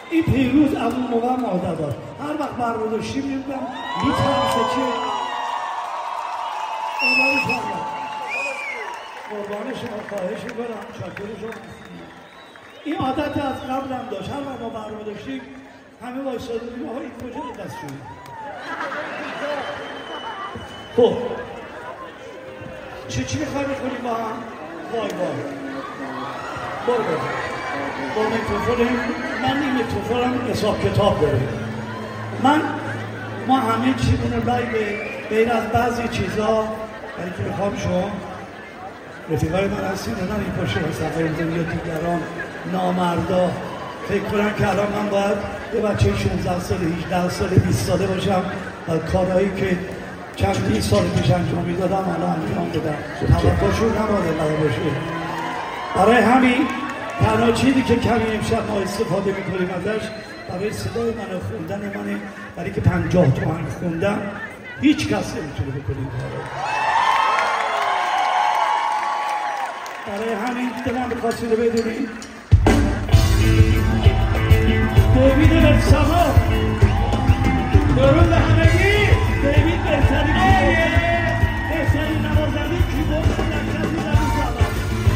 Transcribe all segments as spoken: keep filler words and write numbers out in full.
این پیروز از اون موقع هم عادت داشت هر وقت برنامه داشتیم میدونم میترسه که آماری کنم قربان شما خواهش میکنم شاکر شما. این عادت از قبل هم داشت هر وقت ما برنامه داشتیم همه وایساده بودیم آقا این کجا دستشویی. خب چه چی میخوایی بکنیم با هم؟ وای وای برو برو با میکروفون من این میکروفونم حساب کتاب داره. من ما همه چیمون رو لایو غیر از بعضی چیزا برای که میخوام شما رفیقای من هستیم نه این پاشه و صفحه یا دیگران نامردا فکر کنم که الان من باید یه بچه شانزده سال هجده سال بیست ساله باشم و کارهایی که چند سال پیش انجام میدادم الان انجام بدم توقعشون نباید قرار باشه. برای همین تنها چیزی که کمی امشب ما استفاده میکنیم ازش برای صدای من و خوندن منه برای که پنجاه تومن خوندم هیچ کس نمیتونه بکنیم برای همین دلم بخواستید بدونید دیوید برسما درود همگی. دیوید بهترین بهترین نوازنده کیبورد مرکزی در این زمان.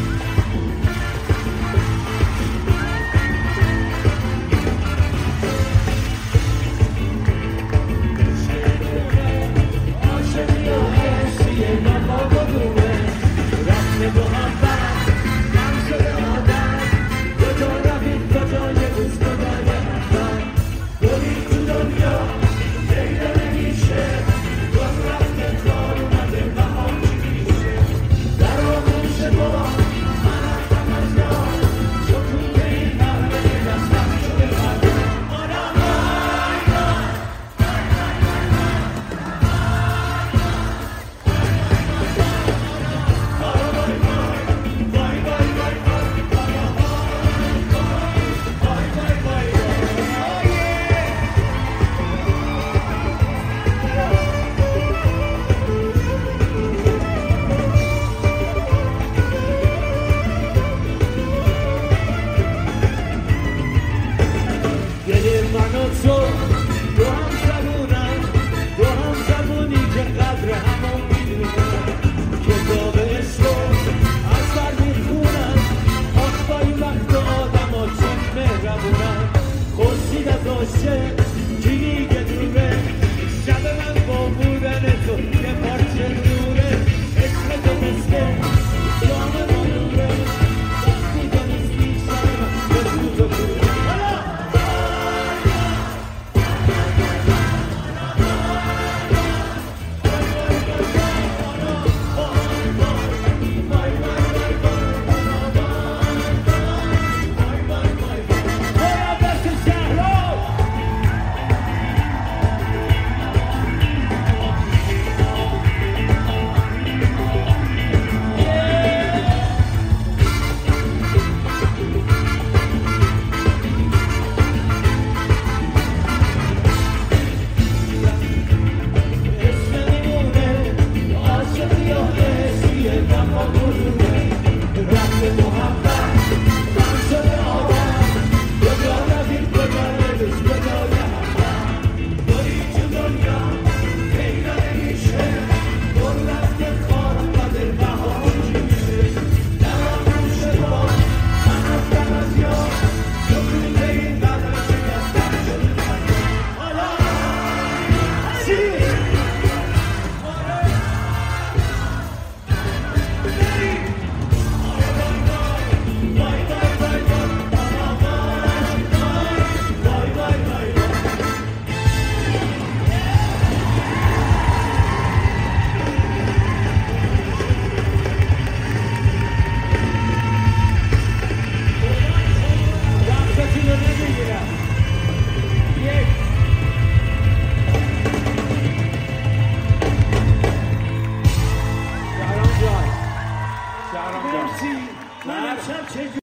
عاشقی و حسی نما بدونه رسم دو هم بند گم شده آدم کجا روید کجا یه روز کجا یه اندن برید تو دنیا دیده نمیشه گم رفته کار اومده بهار چی میشه در آغوش با من رفتم از یار سکوت این مرمه دستم شده بردم آدم وای Yeah.